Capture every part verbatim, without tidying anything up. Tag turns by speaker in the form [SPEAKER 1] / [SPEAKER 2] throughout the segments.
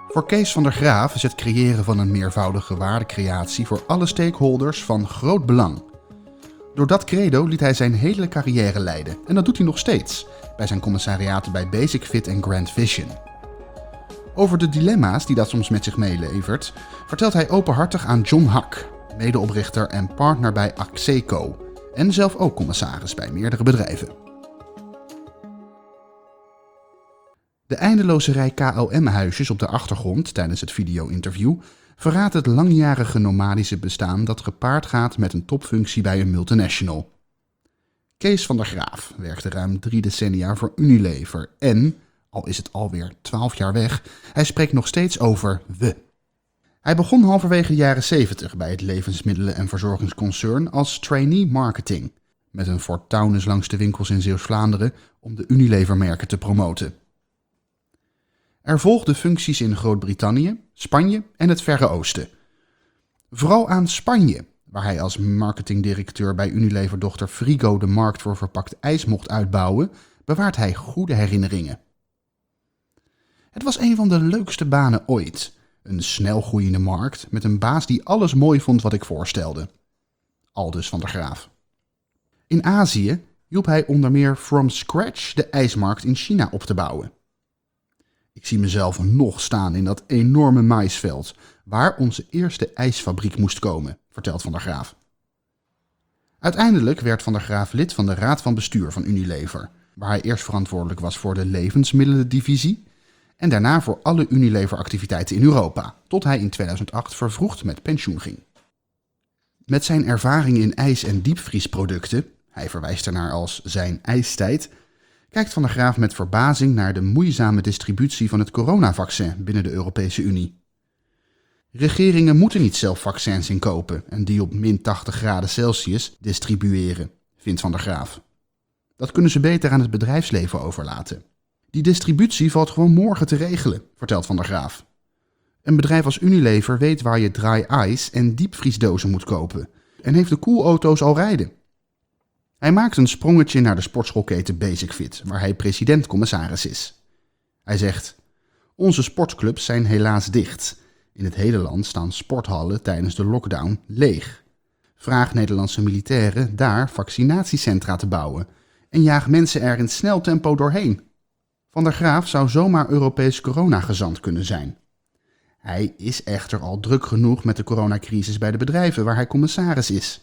[SPEAKER 1] Voor Kees van der Graaf is het creëren van een meervoudige waardecreatie voor alle stakeholders van groot belang. Door dat credo liet hij zijn hele carrière leiden en dat doet hij nog steeds bij zijn commissariaten bij Basic Fit en Grand Vision. Over de dilemma's die dat soms met zich meelevert, vertelt hij openhartig aan John Hack, medeoprichter en partner bij Axeco en zelf ook commissaris bij meerdere bedrijven. De eindeloze rij K L M-huisjes op de achtergrond tijdens het video-interview verraadt het langjarige nomadische bestaan dat gepaard gaat met een topfunctie bij een multinational. Kees van der Graaf werkte ruim drie decennia voor Unilever en, al is het alweer twaalf jaar weg, hij spreekt nog steeds over we. Hij begon halverwege de jaren zeventig bij het levensmiddelen- en verzorgingsconcern als trainee marketing, met een fortuinus langs de winkels in Zeeuws-Vlaanderen om de Unilever-merken te promoten. Er volgden functies in Groot-Brittannië, Spanje en het Verre Oosten. Vooral aan Spanje, waar hij als marketingdirecteur bij Unilever-dochter Frigo de markt voor verpakt ijs mocht uitbouwen, bewaart hij goede herinneringen. Het was een van de leukste banen ooit. Een snel groeiende markt met een baas die alles mooi vond wat ik voorstelde. Aldus van der Graaf. In Azië hielp hij onder meer from scratch de ijsmarkt in China op te bouwen. Ik zie mezelf nog staan in dat enorme maïsveld, waar onze eerste ijsfabriek moest komen, vertelt Van der Graaf. Uiteindelijk werd Van der Graaf lid van de raad van bestuur van Unilever, waar hij eerst verantwoordelijk was voor de levensmiddelendivisie en daarna voor alle Unilever-activiteiten in Europa, tot hij in tweeduizend acht vervroegd met pensioen ging. Met zijn ervaring in ijs- en diepvriesproducten, hij verwijst ernaar als zijn ijstijd, kijkt Van der Graaf met verbazing naar de moeizame distributie van het coronavaccin binnen de Europese Unie. Regeringen moeten niet zelf vaccins inkopen en die op min tachtig graden Celsius distribueren, vindt Van der Graaf. Dat kunnen ze beter aan het bedrijfsleven overlaten. Die distributie valt gewoon morgen te regelen, vertelt Van der Graaf. Een bedrijf als Unilever weet waar je dry ice en diepvriesdozen moet kopen en heeft de koelauto's al rijden. Hij maakt een sprongetje naar de sportschoolketen Basic Fit, waar hij president-commissaris is. Hij zegt: onze sportclubs zijn helaas dicht. In het hele land staan sporthallen tijdens de lockdown leeg. Vraag Nederlandse militairen daar vaccinatiecentra te bouwen en jaag mensen er in snel tempo doorheen. Van der Graaf zou zomaar Europees coronagezant kunnen zijn. Hij is echter al druk genoeg met de coronacrisis bij de bedrijven waar hij commissaris is.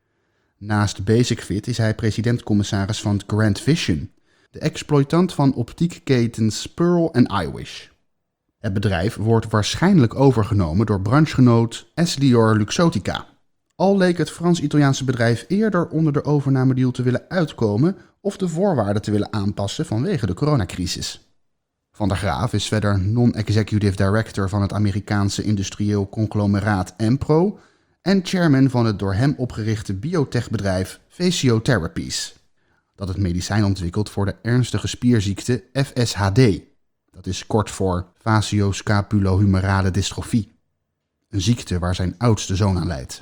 [SPEAKER 1] Naast Basic Fit is hij president-commissaris van Grand Vision, de exploitant van optiekketens Pearl en iWish. Het bedrijf wordt waarschijnlijk overgenomen door branchegenoot Essilor Luxottica. Al leek het Frans-Italiaanse bedrijf eerder onder de overnamedeal te willen uitkomen of de voorwaarden te willen aanpassen vanwege de coronacrisis. Van der Graaf is verder non-executive director van het Amerikaanse industrieel conglomeraat Enpro en chairman van het door hem opgerichte biotechbedrijf Physiotherapies, dat het medicijn ontwikkelt voor de ernstige spierziekte F S H D. Dat is kort voor facioscapulohumerale dystrofie, een ziekte waar zijn oudste zoon aan lijdt.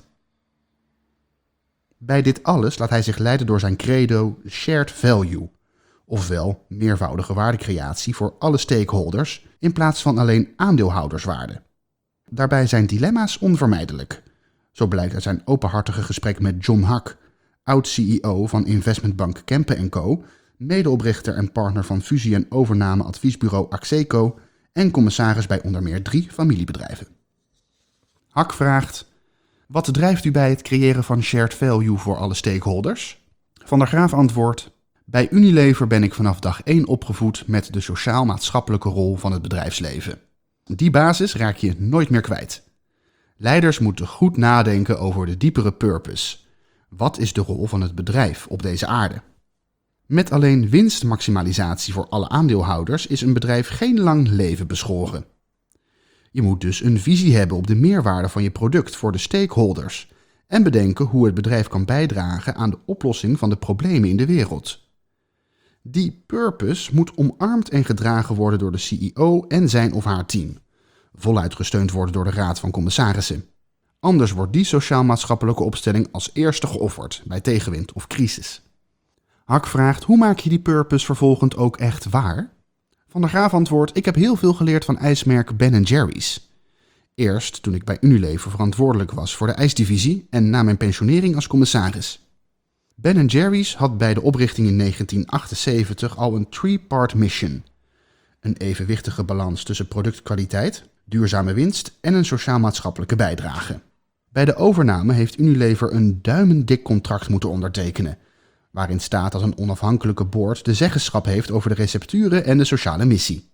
[SPEAKER 1] Bij dit alles laat hij zich leiden door zijn credo shared value, ofwel meervoudige waardecreatie voor alle stakeholders in plaats van alleen aandeelhouderswaarde. Daarbij zijn dilemma's onvermijdelijk. Zo blijkt uit zijn openhartige gesprek met John Hack, oud-C E O van investmentbank Kempen en Co, medeoprichter en partner van fusie- en overnameadviesbureau Axeco en commissaris bij onder meer drie familiebedrijven. Hack vraagt: wat drijft u bij het creëren van shared value voor alle stakeholders? Van der Graaf antwoordt: bij Unilever ben ik vanaf dag één opgevoed met de sociaal-maatschappelijke rol van het bedrijfsleven. Die basis raak je nooit meer kwijt. Leiders moeten goed nadenken over de diepere purpose. Wat is de rol van het bedrijf op deze aarde? Met alleen winstmaximalisatie voor alle aandeelhouders is een bedrijf geen lang leven beschoren. Je moet dus een visie hebben op de meerwaarde van je product voor de stakeholders en bedenken hoe het bedrijf kan bijdragen aan de oplossing van de problemen in de wereld. Die purpose moet omarmd en gedragen worden door de C E O en zijn of haar team, voluit gesteund worden door de Raad van Commissarissen. Anders wordt die sociaal-maatschappelijke opstelling als eerste geofferd bij tegenwind of crisis. Hack vraagt: hoe maak je die purpose vervolgens ook echt waar? Van der Graaf antwoordt: ik heb heel veel geleerd van ijsmerk Ben en Jerry's. Eerst toen ik bij Unilever verantwoordelijk was voor de ijsdivisie en na mijn pensionering als commissaris. Ben en Jerry's had bij de oprichting in negentien achtenzeventig al een three-part mission. Een evenwichtige balans tussen productkwaliteit, duurzame winst en een sociaal-maatschappelijke bijdrage. Bij de overname heeft Unilever een duimendik contract moeten ondertekenen, waarin staat dat een onafhankelijke board de zeggenschap heeft over de recepturen en de sociale missie.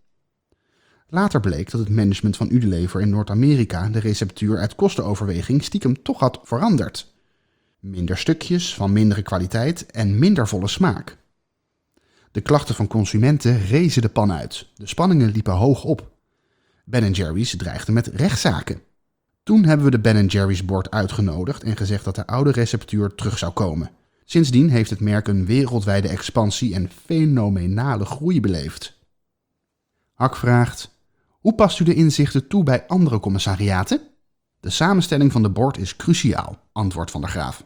[SPEAKER 1] Later bleek dat het management van Unilever in Noord-Amerika de receptuur uit kostenoverweging stiekem toch had veranderd. Minder stukjes, van mindere kwaliteit en minder volle smaak. De klachten van consumenten rezen de pan uit. De spanningen liepen hoog op. Ben en Jerry's dreigde met rechtszaken. Toen hebben we de Ben en Jerry's board uitgenodigd en gezegd dat de oude receptuur terug zou komen. Sindsdien heeft het merk een wereldwijde expansie en fenomenale groei beleefd. Hak vraagt: hoe past u de inzichten toe bij andere commissariaten? De samenstelling van de board is cruciaal, antwoordt Van der Graaf.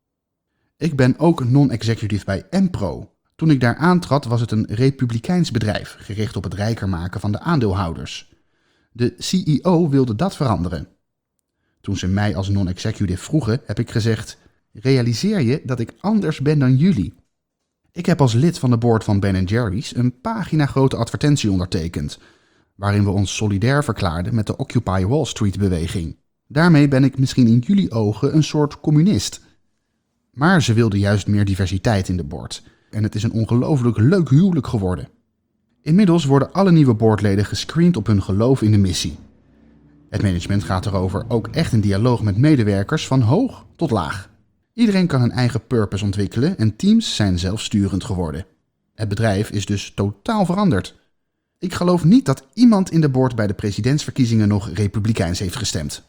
[SPEAKER 1] Ik ben ook non-executive bij Empro. Toen ik daar aantrad was het een republikeins bedrijf, gericht op het rijker maken van de aandeelhouders. De C E O wilde dat veranderen. Toen ze mij als non-executive vroegen, heb ik gezegd: realiseer je dat ik anders ben dan jullie? Ik heb als lid van de board van Ben en Jerry's een pagina grote advertentie ondertekend, waarin we ons solidair verklaarden met de Occupy Wall Street beweging. Daarmee ben ik misschien in jullie ogen een soort communist. Maar ze wilden juist meer diversiteit in de board. En het is een ongelooflijk leuk huwelijk geworden. Inmiddels worden alle nieuwe boardleden gescreend op hun geloof in de missie. Het management gaat erover ook echt in dialoog met medewerkers van hoog tot laag. Iedereen kan een eigen purpose ontwikkelen en teams zijn zelfsturend geworden. Het bedrijf is dus totaal veranderd. Ik geloof niet dat iemand in de board bij de presidentsverkiezingen nog republikeins heeft gestemd.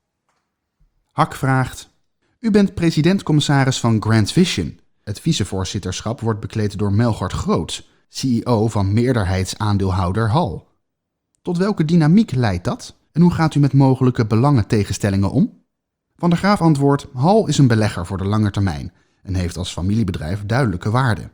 [SPEAKER 1] Hak vraagt: u bent president-commissaris van Grand Vision. Het vicevoorzitterschap wordt bekleed door Melchert Groot, C E O van meerderheidsaandeelhouder Hall. Tot welke dynamiek leidt dat? En hoe gaat u met mogelijke belangentegenstellingen om? Van der Graaf antwoordt: Hall is een belegger voor de lange termijn en heeft als familiebedrijf duidelijke waarden.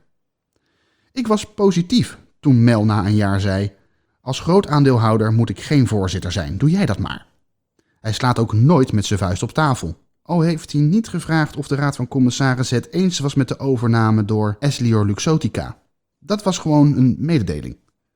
[SPEAKER 1] Ik was positief toen Mel na een jaar zei: als groot aandeelhouder moet ik geen voorzitter zijn, doe jij dat maar. Hij slaat ook nooit met zijn vuist op tafel. Al heeft hij niet gevraagd of de Raad van Commissarissen het eens was met de overname door Essilor Luxottica. Dat was gewoon een mededeling.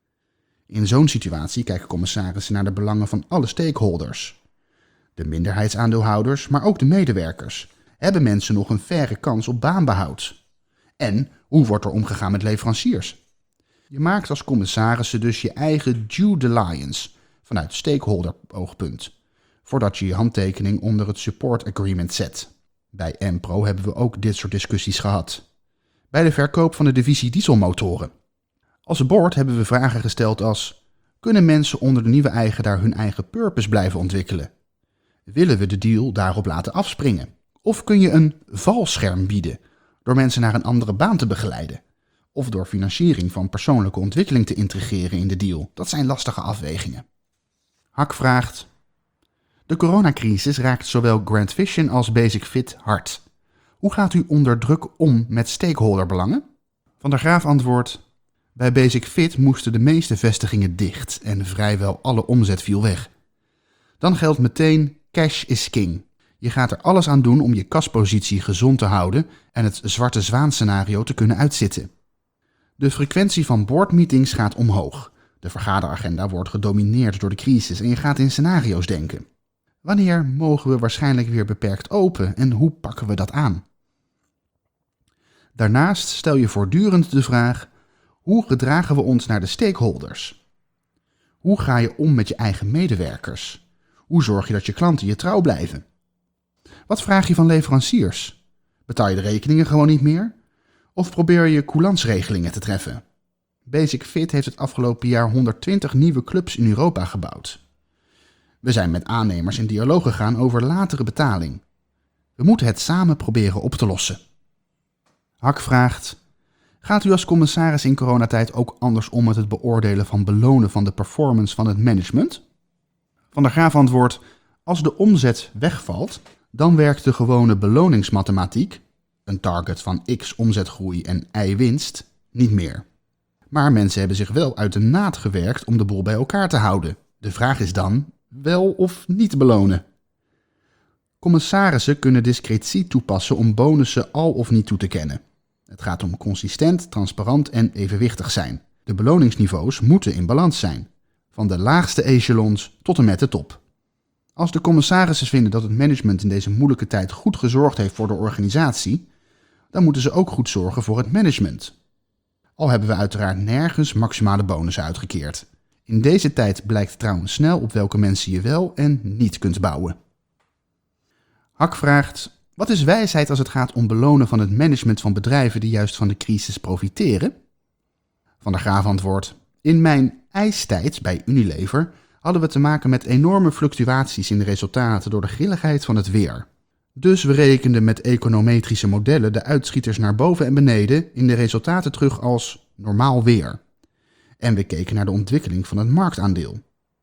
[SPEAKER 1] In zo'n situatie kijken commissarissen naar de belangen van alle stakeholders. De minderheidsaandeelhouders, maar ook de medewerkers. Hebben mensen nog een faire kans op baanbehoud? En hoe wordt er omgegaan met leveranciers? Je maakt als commissarissen dus je eigen due diligence vanuit stakeholder-oogpunt, voordat je je handtekening onder het support agreement zet. Bij Empro hebben we ook dit soort discussies gehad. Bij de verkoop van de divisie dieselmotoren. Als board hebben we vragen gesteld als: kunnen mensen onder de nieuwe eigenaar hun eigen purpose blijven ontwikkelen? Willen we de deal daarop laten afspringen? Of kun je een valscherm bieden door mensen naar een andere baan te begeleiden? Of door financiering van persoonlijke ontwikkeling te integreren in de deal? Dat zijn lastige afwegingen. Hak vraagt: de coronacrisis raakt zowel Grand Vision als Basic Fit hard. Hoe gaat u onder druk om met stakeholderbelangen? Van der Graaf antwoordt: bij Basic Fit moesten de meeste vestigingen dicht en vrijwel alle omzet viel weg. Dan geldt meteen: cash is king. Je gaat er alles aan doen om je kaspositie gezond te houden en het zwarte zwaan scenario te kunnen uitzitten. De frequentie van boardmeetings gaat omhoog. De vergaderagenda wordt gedomineerd door de crisis en je gaat in scenario's denken. Wanneer mogen we waarschijnlijk weer beperkt open en hoe pakken we dat aan? Daarnaast stel je voortdurend de vraag: hoe gedragen we ons naar de stakeholders? Hoe ga je om met je eigen medewerkers? Hoe zorg je dat je klanten je trouw blijven? Wat vraag je van leveranciers? Betaal je de rekeningen gewoon niet meer? Of probeer je coulansregelingen te treffen? Basic Fit heeft het afgelopen jaar honderdtwintig nieuwe clubs in Europa gebouwd. We zijn met aannemers in dialoog gegaan over latere betaling. We moeten het samen proberen op te lossen. Hak vraagt: gaat u als commissaris in coronatijd ook anders om met het beoordelen van belonen van de performance van het management? Van der Graaf antwoordt: als de omzet wegvalt, dan werkt de gewone beloningsmathematiek, een target van x omzetgroei en y winst, niet meer. Maar mensen hebben zich wel uit de naad gewerkt om de boel bij elkaar te houden. De vraag is dan, wel of niet belonen? Commissarissen kunnen discretie toepassen om bonussen al of niet toe te kennen. Het gaat om consistent, transparant en evenwichtig zijn. De beloningsniveaus moeten in balans zijn. Van de laagste echelons tot en met de top. Als de commissarissen vinden dat het management in deze moeilijke tijd goed gezorgd heeft voor de organisatie, dan moeten ze ook goed zorgen voor het management. Al hebben we uiteraard nergens maximale bonussen uitgekeerd. In deze tijd blijkt trouwens snel op welke mensen je wel en niet kunt bouwen. Hak vraagt, wat is wijsheid als het gaat om belonen van het management van bedrijven die juist van de crisis profiteren? Van der Graaf antwoordt, in mijn ijstijd bij Unilever hadden we te maken met enorme fluctuaties in de resultaten door de grilligheid van het weer. Dus we rekenden met econometrische modellen de uitschieters naar boven en beneden in de resultaten terug als normaal weer. En we keken naar de ontwikkeling van het marktaandeel.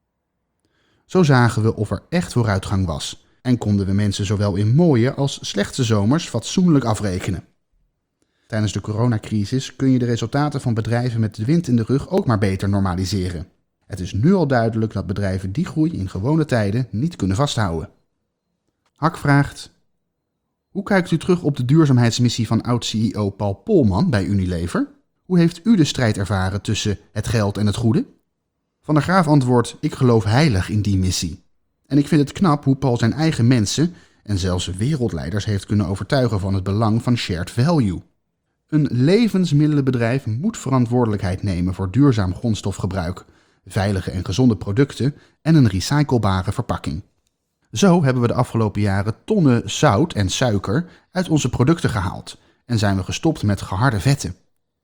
[SPEAKER 1] Zo zagen we of er echt vooruitgang was en konden we mensen zowel in mooie als slechte zomers fatsoenlijk afrekenen. Tijdens de coronacrisis kun je de resultaten van bedrijven met de wind in de rug ook maar beter normaliseren. Het is nu al duidelijk dat bedrijven die groei in gewone tijden niet kunnen vasthouden. Hak vraagt, hoe kijkt u terug op de duurzaamheidsmissie van oud-C E O Paul Polman bij Unilever? Hoe heeft u de strijd ervaren tussen het geld en het goede? Van der Graaf antwoordt, ik geloof heilig in die missie. En ik vind het knap hoe Paul zijn eigen mensen en zelfs wereldleiders heeft kunnen overtuigen van het belang van shared value. Een levensmiddelenbedrijf moet verantwoordelijkheid nemen voor duurzaam grondstofgebruik, veilige en gezonde producten en een recyclebare verpakking. Zo hebben we de afgelopen jaren tonnen zout en suiker uit onze producten gehaald en zijn we gestopt met geharde vetten.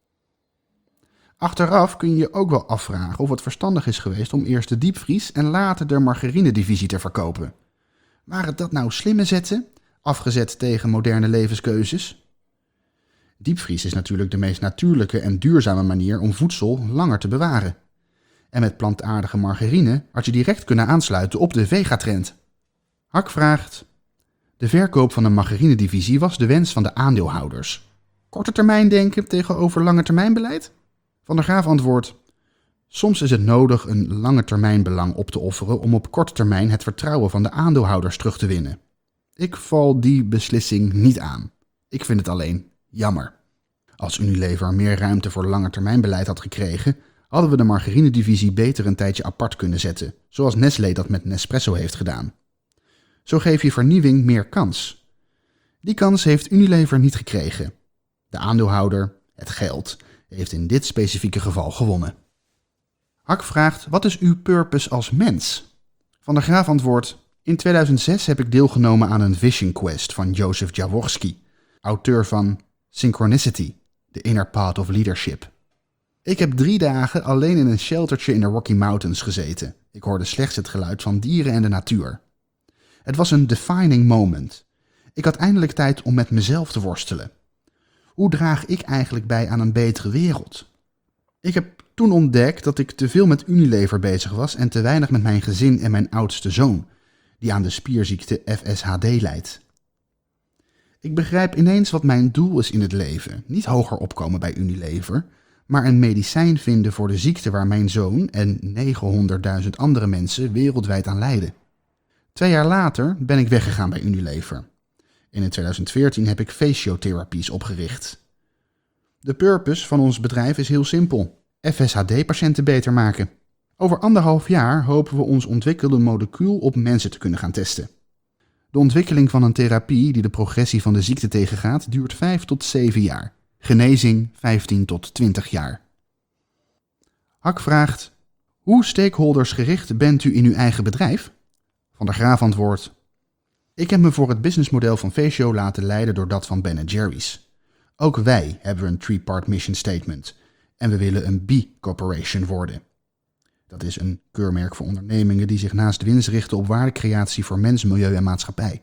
[SPEAKER 1] Achteraf kun je je ook wel afvragen of het verstandig is geweest om eerst de diepvries en later de margarinedivisie te verkopen. Waren dat nou slimme zetten, afgezet tegen moderne levenskeuzes? Diepvries is natuurlijk de meest natuurlijke en duurzame manier om voedsel langer te bewaren. En met plantaardige margarine had je direct kunnen aansluiten op de vegatrend. Hak vraagt, de verkoop van de margarinedivisie was de wens van de aandeelhouders. Korte termijn denken tegenover lange termijn beleid? Van der Graaf antwoordt, soms is het nodig een lange termijn belang op te offeren om op korte termijn het vertrouwen van de aandeelhouders terug te winnen. Ik val die beslissing niet aan. Ik vind het alleen jammer. Als Unilever meer ruimte voor langetermijnbeleid had gekregen, hadden we de margarinedivisie beter een tijdje apart kunnen zetten, zoals Nestlé dat met Nespresso heeft gedaan. Zo geef je vernieuwing meer kans. Die kans heeft Unilever niet gekregen. De aandeelhouder, het geld, heeft in dit specifieke geval gewonnen. Hak vraagt, wat is uw purpose als mens? Van der Graaf antwoordt, in tweeduizend zes heb ik deelgenomen aan een Vision Quest van Joseph Jaworski, auteur van Synchronicity, The Inner Path of Leadership. Ik heb drie dagen alleen in een sheltertje in de Rocky Mountains gezeten. Ik hoorde slechts het geluid van dieren en de natuur. Het was een defining moment. Ik had eindelijk tijd om met mezelf te worstelen. Hoe draag ik eigenlijk bij aan een betere wereld? Ik heb toen ontdekt dat ik te veel met Unilever bezig was en te weinig met mijn gezin en mijn oudste zoon, die aan de spierziekte F S H D lijdt. Ik begrijp ineens wat mijn doel is in het leven. Niet hoger opkomen bij Unilever, maar een medicijn vinden voor de ziekte waar mijn zoon en negenhonderdduizend andere mensen wereldwijd aan lijden. Twee jaar later ben ik weggegaan bij Unilever. En in tweeduizend veertien heb ik Facio-therapies opgericht. De purpose van ons bedrijf is heel simpel. F S H D-patiënten beter maken. Over anderhalf jaar hopen we ons ontwikkelde molecuul op mensen te kunnen gaan testen. De ontwikkeling van een therapie die de progressie van de ziekte tegengaat duurt vijf tot zeven jaar. Genezing vijftien tot twintig jaar. Hak vraagt, hoe stakeholdersgericht bent u in uw eigen bedrijf? Van der Graaf antwoordt, ik heb me voor het businessmodel van Facio laten leiden door dat van Ben en Jerry's. Ook wij hebben een three-part mission statement en we willen een B-corporation worden. Dat is een keurmerk voor ondernemingen die zich naast winst richten op waardecreatie voor mens, milieu en maatschappij.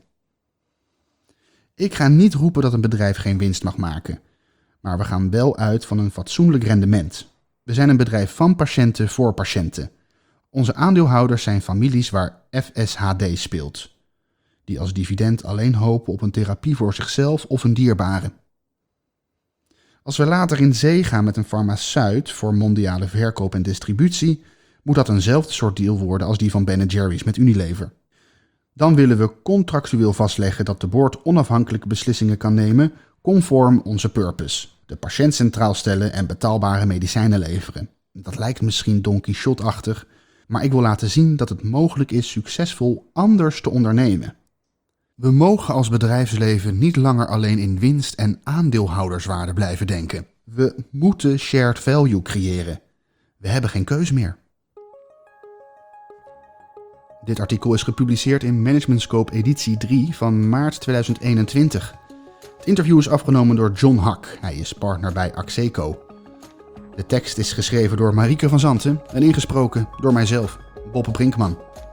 [SPEAKER 1] Ik ga niet roepen dat een bedrijf geen winst mag maken, maar we gaan wel uit van een fatsoenlijk rendement. We zijn een bedrijf van patiënten voor patiënten. Onze aandeelhouders zijn families waar F S H D speelt, die als dividend alleen hopen op een therapie voor zichzelf of een dierbare. Als we later in zee gaan met een farmaceut voor mondiale verkoop en distributie, moet dat eenzelfde soort deal worden als die van Ben en Jerry's met Unilever. Dan willen we contractueel vastleggen dat de board onafhankelijke beslissingen kan nemen conform onze purpose. De patiënt centraal stellen en betaalbare medicijnen leveren. Dat lijkt misschien Don Quixote-achtig, maar ik wil laten zien dat het mogelijk is succesvol anders te ondernemen. We mogen als bedrijfsleven niet langer alleen in winst en aandeelhouderswaarde blijven denken. We moeten shared value creëren. We hebben geen keus meer. Dit artikel is gepubliceerd in Management Scope editie drie van maart tweeduizend eenentwintig. Het interview is afgenomen door John Hack. Hij is partner bij Axeco. De tekst is geschreven door Marieke van Zanten en ingesproken door mijzelf, Bob Brinkman.